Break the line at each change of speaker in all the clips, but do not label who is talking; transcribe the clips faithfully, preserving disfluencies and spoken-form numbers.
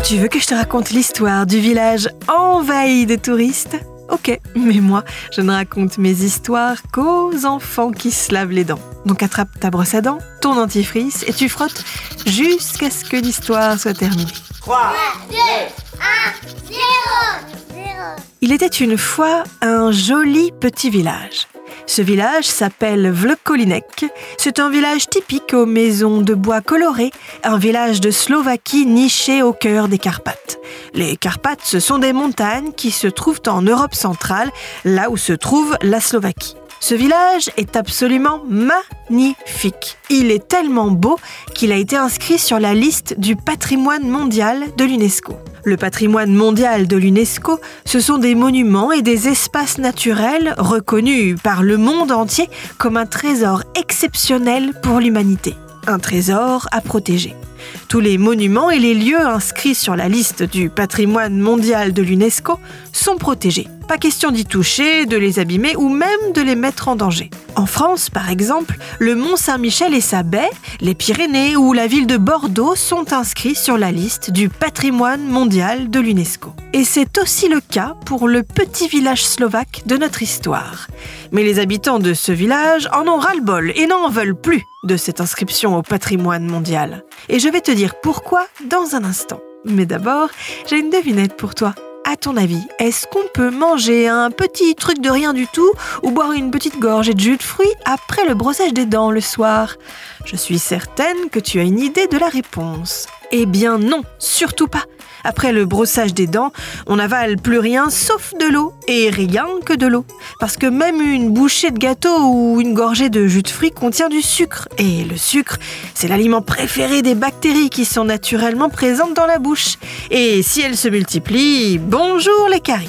Tu veux que je te raconte l'histoire du village envahi de touristes ? Ok, mais moi, je ne raconte mes histoires qu'aux enfants qui se lavent les dents. Donc attrape ta brosse à dents, ton dentifrice et tu frottes jusqu'à ce que l'histoire soit terminée.
trois, deux, un, zéro.
Il était une fois un joli petit village. Ce village s'appelle Vlkolínek. C'est un village typique aux maisons de bois colorées, un village de Slovaquie niché au cœur des Carpates. Les Carpates, ce sont des montagnes qui se trouvent en Europe centrale, là où se trouve la Slovaquie. Ce village est absolument magnifique. Il est tellement beau qu'il a été inscrit sur la liste du patrimoine mondial de l'UNESCO. Le patrimoine mondial de l'UNESCO, ce sont des monuments et des espaces naturels reconnus par le monde entier comme un trésor exceptionnel pour l'humanité. Un trésor à protéger. Tous les monuments et les lieux inscrits sur la liste du patrimoine mondial de l'UNESCO sont protégés. Pas question d'y toucher, de les abîmer ou même de les mettre en danger. En France, par exemple, le Mont Saint-Michel et sa baie, les Pyrénées ou la ville de Bordeaux sont inscrits sur la liste du patrimoine mondial de l'UNESCO. Et c'est aussi le cas pour le petit village slovaque de notre histoire. Mais les habitants de ce village en ont ras-le-bol et n'en veulent plus de cette inscription au patrimoine mondial. Et je vais te dire pourquoi dans un instant. Mais d'abord, j'ai une devinette pour toi. À ton avis, est-ce qu'on peut manger un petit truc de rien du tout ou boire une petite gorgée de jus de fruits après le brossage des dents le soir ? Je suis certaine que tu as une idée de la réponse. Eh bien non, surtout pas. Après le brossage des dents, on n'avale plus rien sauf de l'eau, et rien que de l'eau. Parce que même une bouchée de gâteau ou une gorgée de jus de fruits contient du sucre. Et le sucre, c'est l'aliment préféré des bactéries qui sont naturellement présentes dans la bouche. Et si elles se multiplient, bonjour les caries.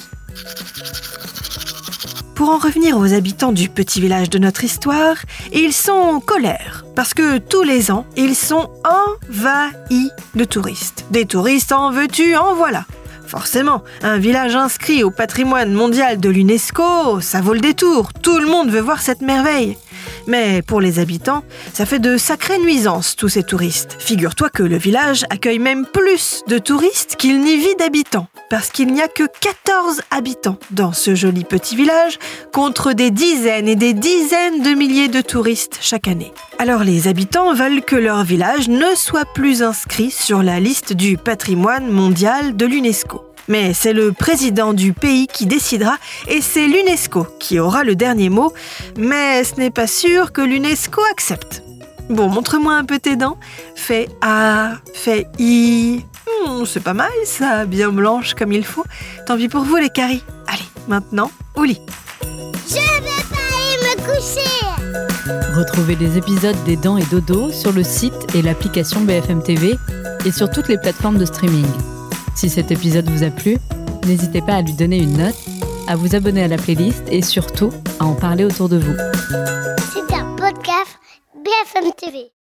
Pour en revenir aux habitants du petit village de notre histoire, ils sont en colère parce que tous les ans, ils sont envahis de touristes. Des touristes en veux-tu, en voilà. Forcément, un village inscrit au patrimoine mondial de l'UNESCO, ça vaut le détour. Tout le monde veut voir cette merveille. Mais pour les habitants, ça fait de sacrées nuisances, tous ces touristes. Figure-toi que le village accueille même plus de touristes qu'il n'y vit d'habitants, parce qu'il n'y a que quatorze habitants dans ce joli petit village, contre des dizaines et des dizaines de milliers de touristes chaque année. Alors les habitants veulent que leur village ne soit plus inscrit sur la liste du patrimoine mondial de l'UNESCO. Mais c'est le président du pays qui décidera et c'est l'UNESCO qui aura le dernier mot, mais ce n'est pas sûr que l'UNESCO accepte. Bon, montre-moi un peu tes dents. Fais A, fais I. Hmm, c'est pas mal ça, bien blanche comme il faut. Tant pis pour vous les caries. Allez, maintenant, au lit.
Je vais pas aller me coucher.
Retrouvez les épisodes des Dents et Dodo sur le site et l'application B F M T V et sur toutes les plateformes de streaming. Si cet épisode vous a plu, n'hésitez pas à lui donner une note, à vous abonner à la playlist et surtout à en parler autour de vous.
C'est un podcast B F M T V.